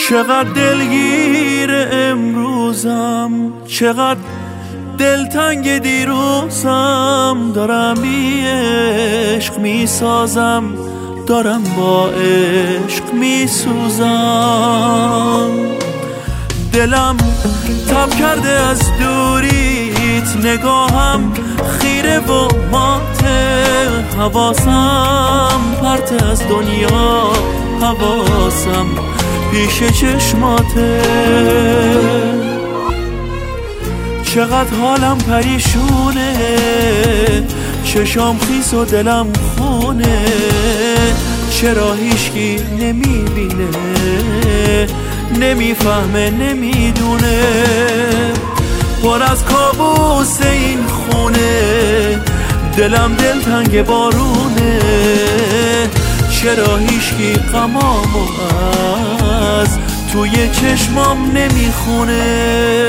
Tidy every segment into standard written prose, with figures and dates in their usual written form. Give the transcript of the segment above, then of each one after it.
چقدر دلگیر امروزم، چقدر دلتنگ دیروزم. دارم بی عشق میسازم، دارم با عشق میسوزم. دلم تب کرده از دوریت، نگاهم خیره و ماته. حواسم پرت از دنیا، حواسم پیش چشماته. چقدر حالم پریشونه، چشام خیس و دلم خونه. چرا هیچکی نمیبینه، نمیفهمه، نمیدونه. پر از کابوس این خونه، دلم دلتنگ بارونه. چرا هیچکی غمامو از توی چشمام نمیخونه.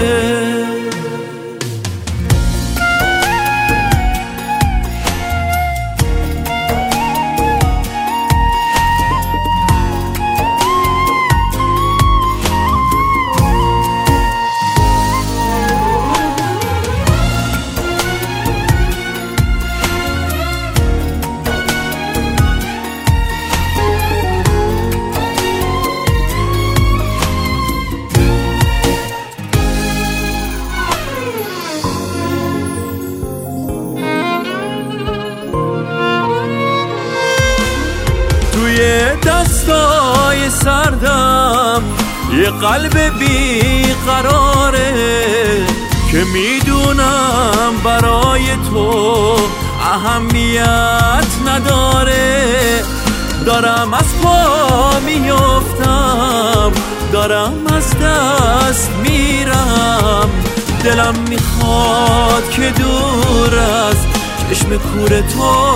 دستای سردم یه قلب بیقراره که میدونم برای تو اهمیت نداره. دارم از پا میافتم، دارم از دست میرم. دلم میخواد که دور از چشم کور تو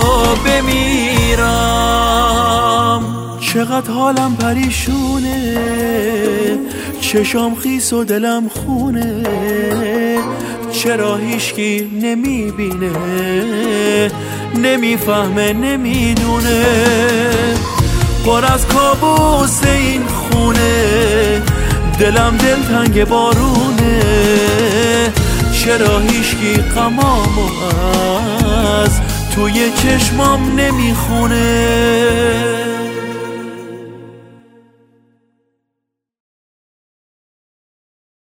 بمیرم. چقدر حالم پریشونه، چشام خیس و دلم خونه. چرا هیچکی نمیبینه، نمیفهمه، نمیدونه. پر از کابوس این خونه، دلم دلتنگ بارونه. چرا هیچکی غمامو از توی چشمام نمیخونه.